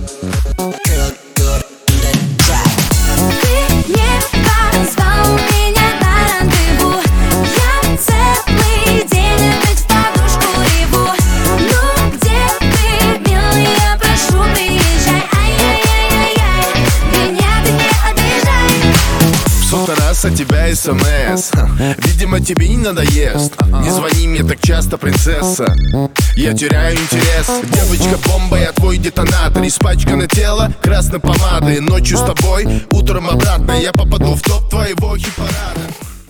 От тебя СМС, видимо, тебе не надоест. Не звони мне так часто, принцесса, я теряю интерес. Девочка-бомба, я твой детонатор. Испачкано тело красной помадой. Ночью с тобой, утром обратно. Я попаду в топ твоего хит-парада.